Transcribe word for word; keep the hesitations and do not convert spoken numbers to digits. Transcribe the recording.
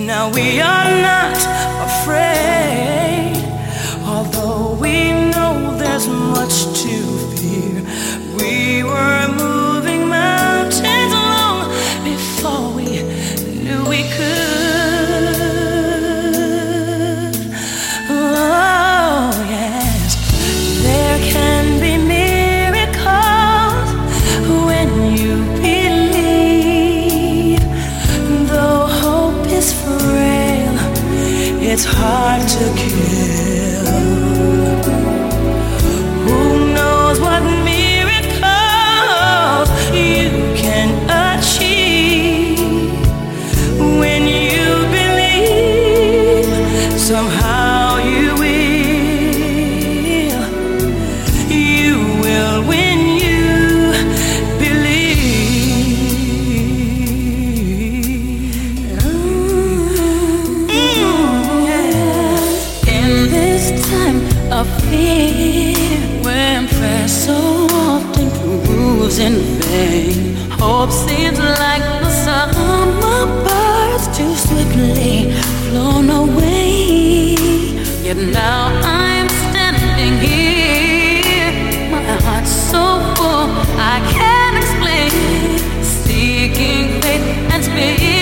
Now we are not afraid, although we know there's much to fear. We were moving mountains long before we knew we could. Oh yes, there can be miracles when you believe. Though hope is frail, it's hard to kill. Who knows what miracles you can achieve when you believe? Somehow you will, you will when you believe. Mm, yeah. In this time of fear, when prayer so often proves in vain, hope seems like the summer birds too swiftly flown away. Yet now I'm standing here, my heart's so full I can't explain, seeking faith and speed.